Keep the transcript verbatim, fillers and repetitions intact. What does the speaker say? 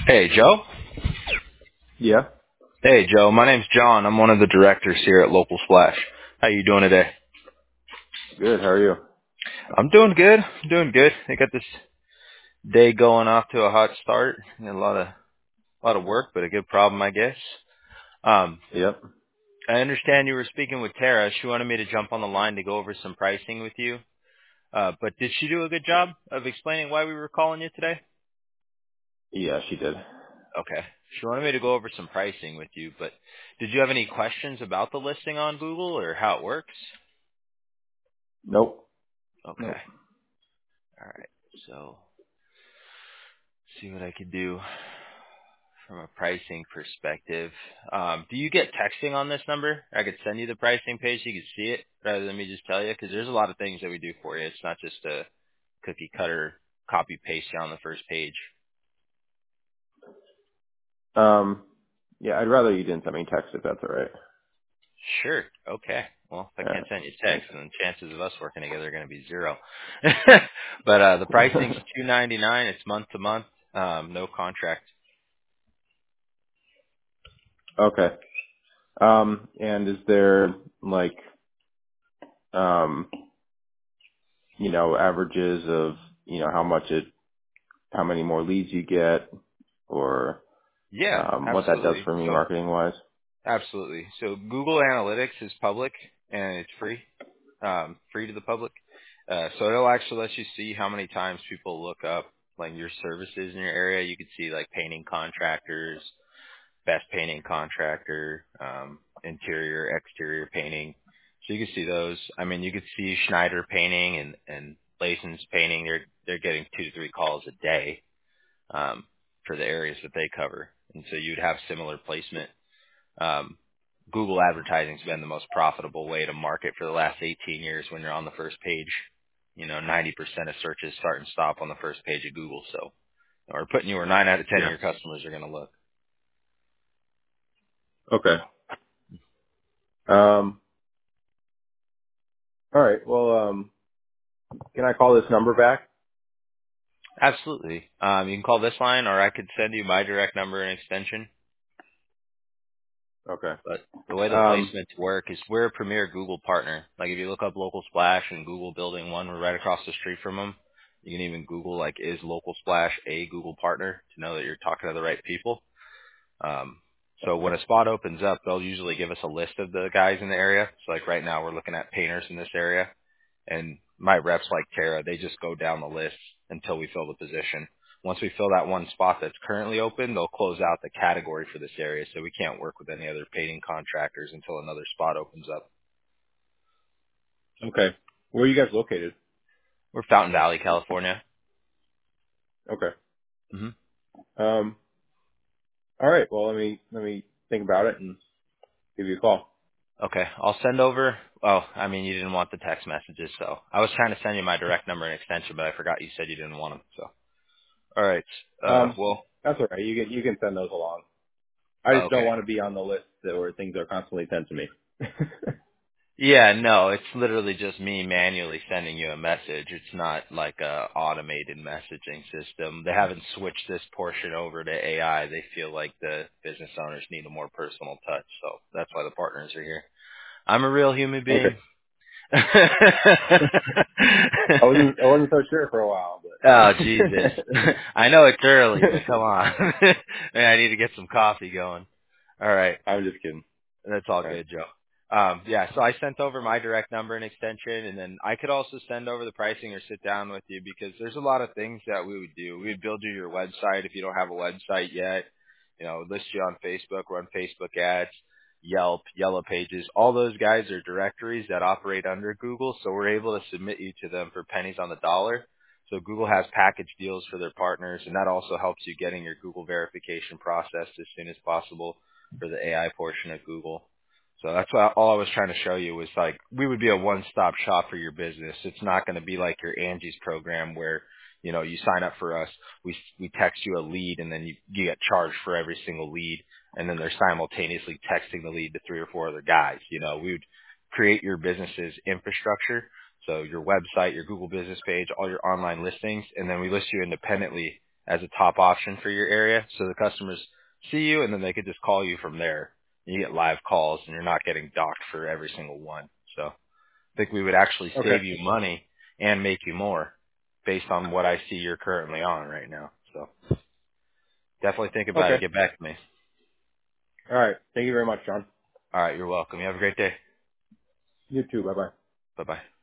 Hey, Joe. Yeah. Hey, Joe. My name's John. I'm one of the directors here at Local Splash. How you doing today? Good. How are you? I'm doing good. I'm doing good. I got this day going off to a hot start. A lot of a lot of work, but a good problem, I guess. Um, Yep. I understand you were speaking with Tara. She wanted me to jump on the line to go over some pricing with you. Uh, but did she do a good job of explaining why we were calling you today? Yeah, she did. Okay. She wanted me to go over some pricing with you, but did you have any questions about the listing on Google or how it works? Nope. Okay. Nope. All right. So see what I could do from a pricing perspective. Um, do you get texting on this number? I could send you the pricing page so you could see it rather than me just tell you, because there's a lot of things that we do for you. It's not just a cookie cutter copy paste you on the first page. Um, yeah, I'd rather you didn't send me a text if that's all right. Sure. Okay. Well, if I All can't right. send you Thanks. text, then chances of us working together are going to be zero. But uh, the pricing's two ninety-nine. It's month to month. Um, no contract. Okay. Um, and is there like, um, you know, averages of, you know, how much it, how many more leads you get, or Yeah, um, what that does absolutely. for me So marketing wise? absolutely. So Google Analytics is public and it's free, um, free to the public. Uh, so it'll actually let you see how many times people look up like your services in your area. You could see like painting contractors, best painting contractor, um, interior, exterior painting. So you can see those. I mean, you could see Schneider painting and, and Lason's painting. They're, they're getting two to three calls a day, um, for the areas that they cover. And so you'd have similar placement. Um, Google advertising's been the most profitable way to market for the last eighteen years when you're on the first page. You know, ninety percent of searches start and stop on the first page of Google. So, or putting you where nine out of ten of Yeah. your customers are going to look. Okay. Um, all right. Well, um, can I call this number back? Absolutely. Um, you can call this line or I could send you my direct number and extension. Okay. But the way the Um, placements work is we're a premier Google partner. Like if you look up Local Splash and Google Building One, we're right across the street from them. You can even Google like, is Local Splash a Google partner to know that you're talking to the right people. Um, so when okay. a spot opens up, they'll usually give us a list of the guys in the area. So like right now we're looking at painters in this area, and my reps like Tara, they just go down the list until we fill the position. Once we fill that one spot that's currently open, they'll close out the category for this area, so we can't work with any other painting contractors until another spot opens up. Okay. Where are you guys located? We're Fountain Valley, California. Okay. hmm Um, all right. Well, let me let me think about it and give you a call. Okay, I'll send over. Oh, I mean, you didn't want the text messages, so I was trying to send you my direct number and extension, but I forgot you said you didn't want them. So, all right. Uh, Um, well, that's all right. You can you can send those along. I just don't okay. want to be on the list that where things are constantly sent to me. Yeah, no, it's literally just me manually sending you a message. It's not like a automated messaging system. They haven't switched this portion over to A I. They feel like the business owners need a more personal touch, so that's why the partners are here. I'm a real human Okay. being. I wasn't I wasn't so sure for a while, Oh, but Jesus. I know it's early, but come on. Man, I need to get some coffee going. All right. I'm just kidding. That's all All right. good, Joe. Um, yeah, so I sent over my direct number and extension, and then I could also send over the pricing or sit down with you because there's a lot of things that we would do. We would build you your website if you don't have a website yet. You know, list you on Facebook, run Facebook ads, Yelp, Yellow Pages. All those guys are directories that operate under Google, so we're able to submit you to them for pennies on the dollar. So Google has package deals for their partners, and that also helps you getting your Google verification processed as soon as possible for the A I portion of Google. So that's what, all I was trying to show you was like we would be a one-stop shop for your business. It's not going to be like your Angie's program where you know you sign up for us, we we text you a lead, and then you, you get charged for every single lead, and then they're simultaneously texting the lead to three or four other guys. You know, we would create your business's infrastructure, so your website, your Google business page, all your online listings, and then we list you independently as a top option for your area, so the customers see you and then they could just call you from there. You get live calls and you're not getting docked for every single one. So I think we would actually Okay. save you money and make you more based on what I see you're currently on right now. So definitely think about Okay. it. Get back to me. All right. Thank you very much, John. All right. You're welcome. You have a great day. You too. Bye bye. Bye bye.